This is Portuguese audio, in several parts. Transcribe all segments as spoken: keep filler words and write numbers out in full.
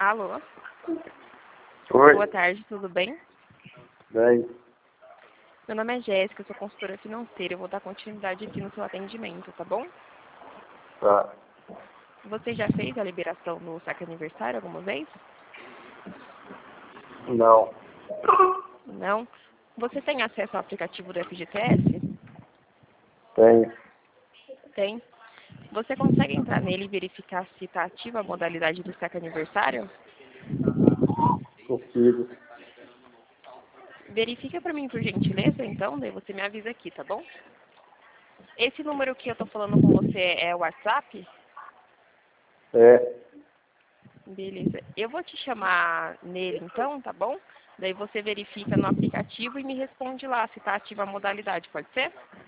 Alô? Oi. Boa tarde, tudo bem? Bem. Meu nome é Jéssica, eu sou consultora financeira. Eu vou dar continuidade aqui no seu atendimento, tá bom? Tá. Você já fez a liberação no saque aniversário alguma vez? Não. Não? Você tem acesso ao aplicativo do F G T S? Tem. Tem. Você consegue entrar nele e verificar se está ativa a modalidade do saque aniversário? Consigo. Verifica para mim, por gentileza, então, daí você me avisa aqui, tá bom? Esse número que eu tô falando com você é o WhatsApp? É. Beleza. Eu vou te chamar nele, então, tá bom? Daí você verifica no aplicativo e me responde lá se está ativa a modalidade, pode ser?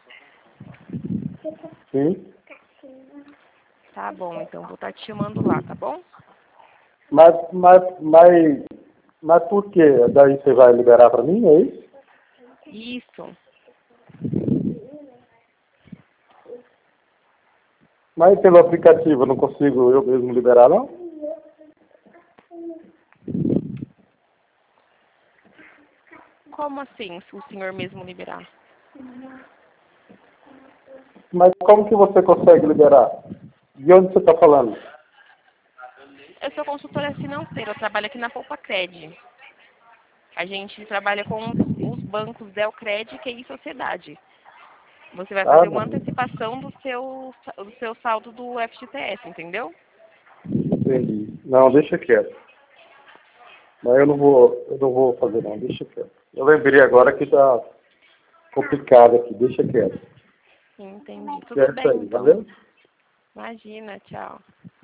Sim. Tá bom, então vou estar te chamando lá, tá bom? Mas, mas, mas, mas por quê? Daí você vai liberar para mim, é isso? Isso. Mas pelo aplicativo eu não consigo eu mesmo liberar, não? Como assim, se o senhor mesmo liberar? Mas como que você consegue liberar? De onde você está falando? Eu sou consultora financeira, eu trabalho aqui na Poupa Cred. A gente trabalha com os bancos Delcred, que é Sociedade. Você vai Ah, fazer uma não. antecipação do seu, do seu saldo do F G T S, entendeu? Entendi. Não, deixa quieto. Mas eu não vou, eu não vou fazer não, deixa quieto. Eu lembrei agora que tá complicado aqui, deixa quieto. Entendi. Tudo Certo bem, aí, então. valeu? Imagina, tchau.